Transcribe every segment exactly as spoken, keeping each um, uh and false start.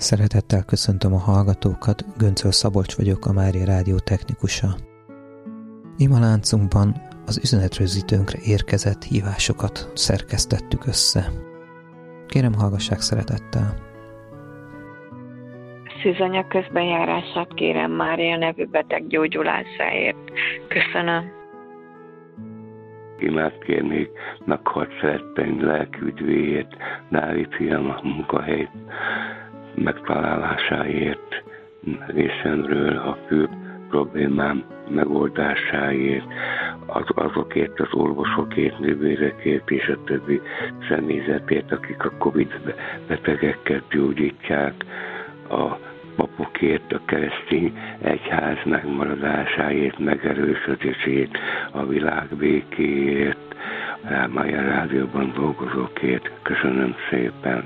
Szeretettel köszöntöm a hallgatókat, Göncöl Szabolcs vagyok, a Mária Rádió technikusa. Imaláncunkban az üzenetrögzítőnkre érkezett hívásokat szerkesztettük össze. Kérem, hallgassák szeretettel. Szűzanya közbenjárását kérem Mária nevű beteg gyógyulásáért. Köszönöm. Imát kérnék meghalt szeretteim lelküdvéért, Dávid fiam a munkahely megtalálásáért, részemről a fő problémám megoldásáért, az, azokért, az orvosokért, nővérekért és a többi személyzetért, akik a Covid betegeket gyógyítják, a papokért, a keresztény egyház megmaradásáért, megerősödését, a világ békéért, a Mária Rádióban dolgozókért. Köszönöm szépen!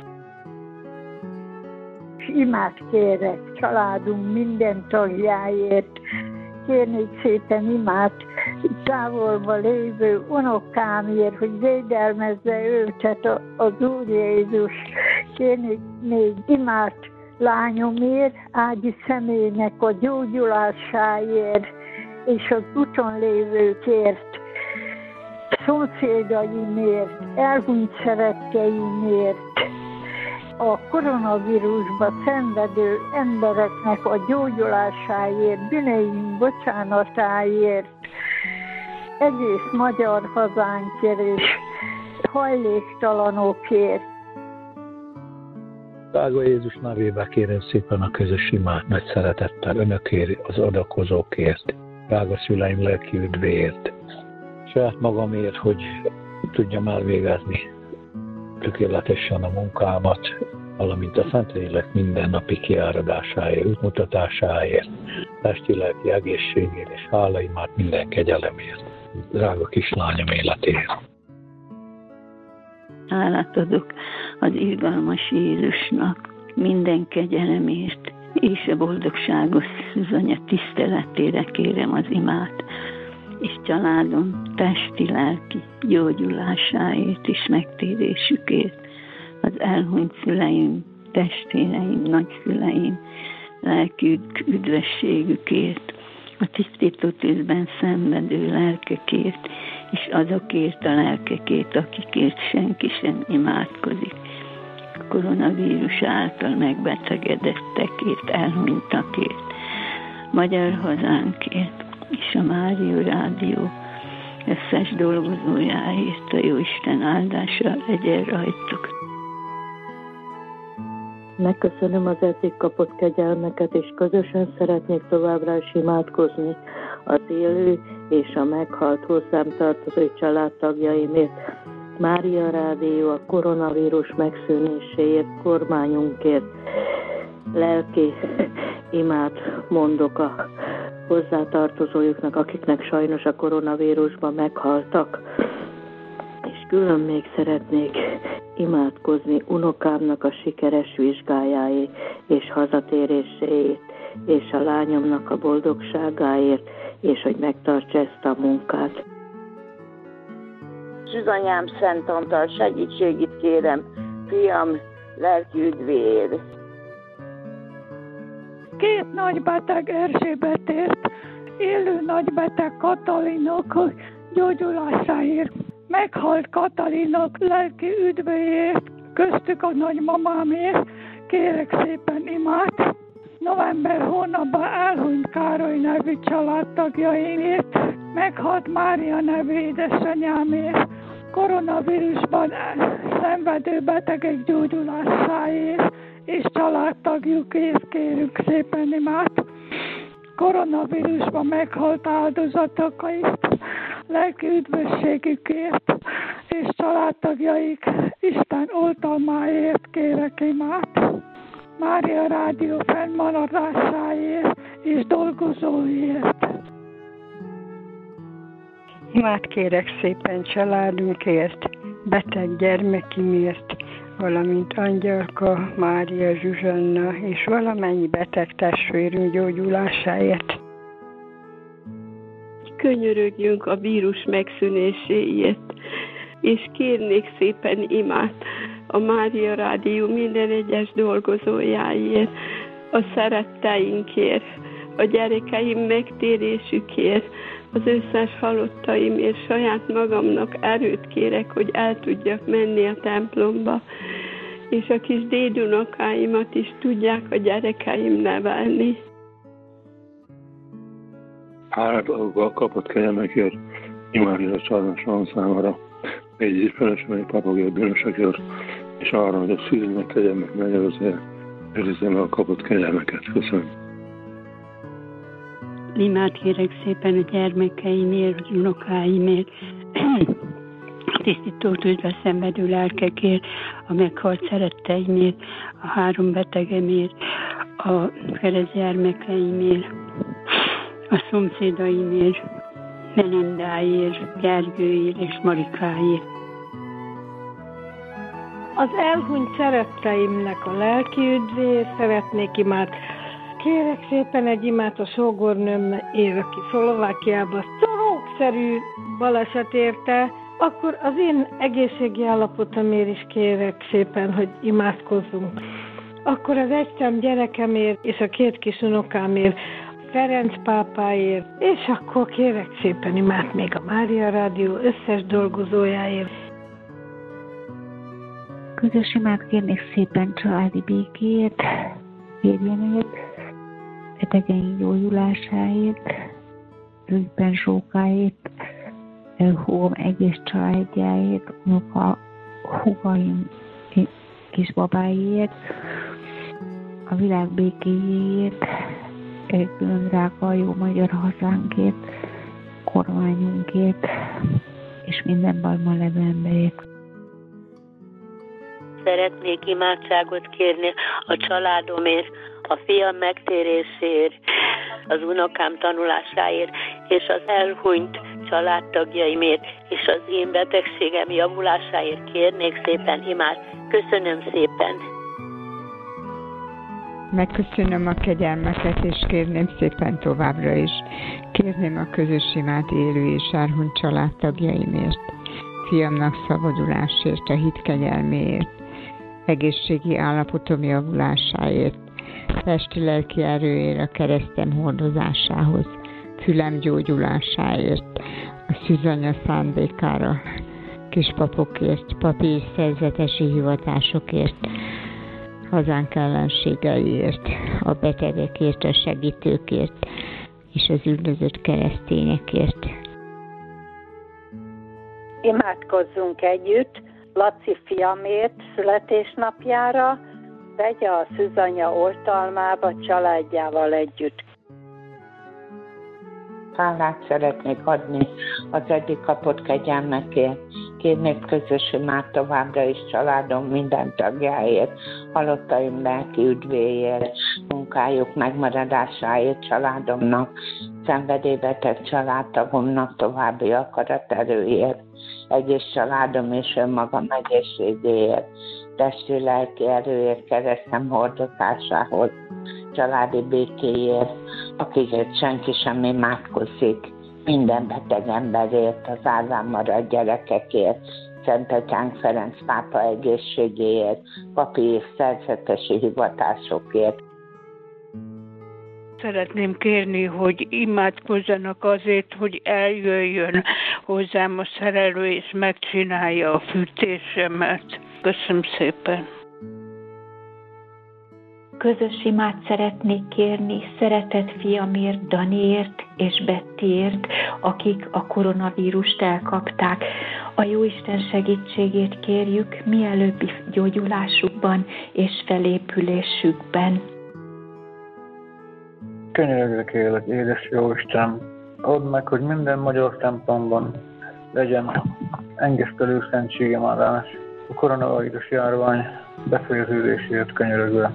Imát kérek családunk minden tagjáért, kérnék szépen imát távolba lévő unokámért, hogy védelmezze őket az Úr Jézus. Kérnék még imát lányomért, Ági személynek a gyógyulásáért, és az úton lévőkért, szomszédaimért, elhunyt szeretteimért, a koronavírusba szenvedő embereknek a gyógyulásáért, bűneink bocsánatáért, egész magyar hazánkért és hajléktalanokért. Drága Jézus nevébe kérem szépen a közös imát nagy szeretettel önökért, az adakozókért, drága szüleim lelki üdvéért, saját magamért, hogy tudjam elvégezni tökéletesen a munkámat, valamint a Szentlélek mindennapi kiáradásáért, útmutatásáért, testi-lelki egészségért és hálaimát minden kegyelemért, drága kislányom életéért. Hálát adok az irgalmas Jézusnak minden kegyelemért, és a boldogságos Szűzanya tiszteletére kérem az imát, és családom testi-lelki gyógyulásáért és megtérésükért, az elhunyt szüleim, testvéreim, nagyszüleim, lelki üdvösségükért, a tisztító tűzben szenvedő lelkekért, és azokért a lelkekért, akikért senki sem imádkozik. A koronavírus által megbetegedettekért, elhunytakért, magyar hazánkért, és a Mária Rádió összes dolgozójáért a Jóisten áldása legyen rajtuk. Megköszönöm az eddig kapott kegyelmeket, és közösen szeretnék továbbra is imádkozni az élő és a meghalt hozzám tartozó családtagjaimért. Mária Rádió a koronavírus megszűnéséért, kormányunkért, lelki imát mondok a hozzátartozójuknak, akiknek sajnos a koronavírusban meghaltak. És külön még szeretnék imádkozni unokámnak a sikeres vizsgájáért és hazatéréséért, és a lányomnak a boldogságáért, és hogy megtartsa ezt a munkát. Szűzanyám Szent Antal, segítségét kérem, fiam lelki üdvéért. Két nagybeteg Erzsébetért, élő nagybeteg Katalinok gyógyulásáért, meghalt Katalinok lelki üdvéért, köztük a nagymamámért, kérek szépen imát. November hónapban elhunyt Károly nevű családtagjaimért, meghalt Mária nevű édesanyámért, koronavírusban szenvedő betegek gyógyulásáért, és családtagjukért kérünk szépen imát. Koronavírusban meghalt áldozatokért, lelki üdvösségükért, és családtagjaik Isten oltalmáért kérek imát. Mária Rádió fennmaradásáért és dolgozóért. Imát kérek szépen családunkért, beteg gyermekimért, valamint Angyalka, Mária, Zsuzsanna és valamennyi beteg testvérünk gyógyulásáért. Könyörögjünk a vírus megszűnéséért, és kérnék szépen imát a Mária Rádió minden egyes dolgozójáért, a szeretteinkért, a gyerekeim megtérésükért, az összes halottaimért, saját magamnak erőt kérek, hogy el tudjak menni a templomba, és a kis dédunokáimat is tudják a gyerekeim nevelni. Háladalókkal kapott kegyelmekért, imádja a családosan számára, egy ismerősömei papagért bűnösökért, és arra, hogy a szülőnek kegyelmek megelőzője, őrizzem meg a kapott kegyelmeket. Köszönöm. Imát kérek szépen a gyermekeimért, az unokáimért, a tisztító tűzbe szenvedő lelkekért, a meghalt szeretteimért, a három betegemért, a keresztgyermekeimért, a szomszédaimért, Melindáért, Gergőért és Marikáért. Az elhunyt szeretteimnek a lelki üdvéért szeretnék imát. Kérek szépen egy imát a sógornőmért, aki Szlovákiában szorókszerű baleset érte, akkor az én egészségi állapotomért is kérek szépen, hogy imádkozzunk. Akkor az egyszem gyerekemért és a két kis unokámért, Ferenc pápáért, és akkor kérek szépen imát még a Mária Rádió összes dolgozójáért. Közös imát kérnék szépen családi békéért, férjemért, betegeink gyógyulásáért, Rügyben Zsókáért, húgom egész családjáért, unoka, húgaim kisbabáiért, a világ békéjéért, külön drága jó magyar hazánkért, kormányunkért, és minden bajban levő emberért. Szeretnék imádságot kérni a családomért, a fiam megtéréséért, az unokám tanulásáért, és az elhunyt családtagjaimért, és az én betegségem javulásáért kérnék szépen imát. Köszönöm szépen! Megköszönöm a kegyelmeket, és kérném szépen továbbra is. Kérném a közös imát élő és elhunyt családtagjaimért, fiamnak szabadulásért, a hit kegyelméért, egészségi állapotom javulásáért, testi-lelki erőért a keresztem hordozásához, fülem gyógyulásáért, a szűzanya szándékára, kispapokért, papi és szerzetesi hivatásokért, hazánk ellenségeiért, a betegekért, a segítőkért és az üldözött keresztényekért. Imádkozzunk együtt Laci fiamért születésnapjára, vegye a szűzanya oltalmába családjával együtt. Hálát szeretnék adni az eddig kapott kegyelmekért. Kérnék közös imát továbbra is családom minden tagjáért, halottaim lelki üdvéért, munkájuk megmaradásáért családomnak, szenvedélybeteg családtagomnak további akaraterőért, egész családom és önmagam egészségéért, testi lelki erőért, keresztem hordozásához, családi békéért, akikért senki sem imádkozik, minden beteg emberért, az állám maradt gyerekekért, Szent Atyánk Ferenc pápa egészségéért, papi és szerzetesi hivatásokért. Szeretném kérni, hogy imádkozzanak azért, hogy eljöjjön hozzám a szerelő, és megcsinálja a fűtésemet. Köszönöm szépen. Közös imát szeretnék kérni szeretett fiamért, Daniért és Bettiért, akik a koronavírust elkapták. A Jóisten segítségét kérjük mielőbbi gyógyulásukban és felépülésükben. Könyörögve kérlek, édes Jóisten, add meg, hogy minden magyar templomban legyen engesztelő szentségemárás a koronavírus járvány befejeződéséért könyörögve.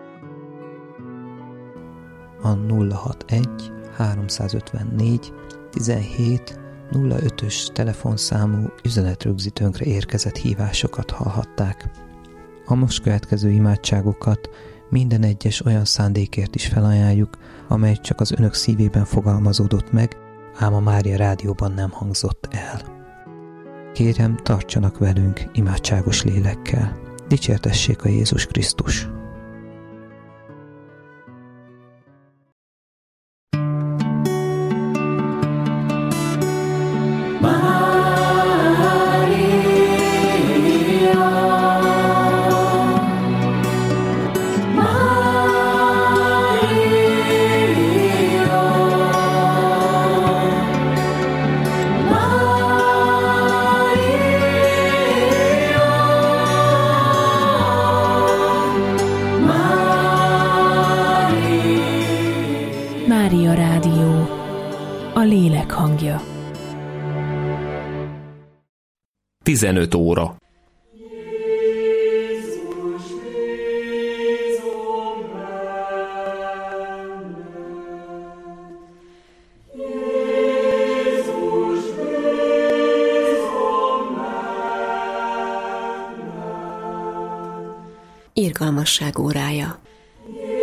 A nulla hatvanegy háromszázötvennégy tizenhét nulla ötös telefonszámú üzenetrögzítőnkre érkezett hívásokat hallhatták. A most következő imádságokat minden egyes olyan szándékért is felajánljuk, amely csak az önök szívében fogalmazódott meg, ám a Mária Rádióban nem hangzott el. Kérem, tartsanak velünk imádságos lélekkel. Dicsértessék a Jézus Krisztus! Mária Rádió, a lélek hangja. tizenöt óra. Irgalmasság órája.